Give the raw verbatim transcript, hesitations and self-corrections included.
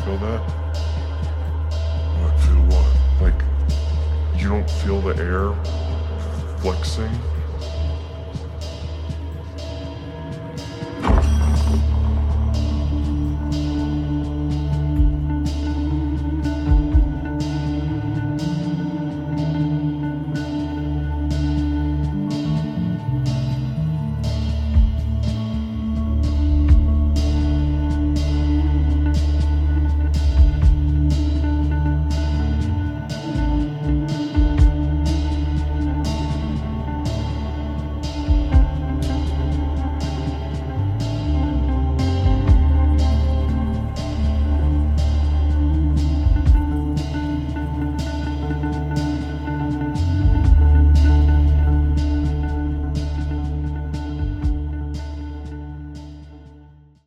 feel that? What, feel what? Like, you don't feel the air flexing?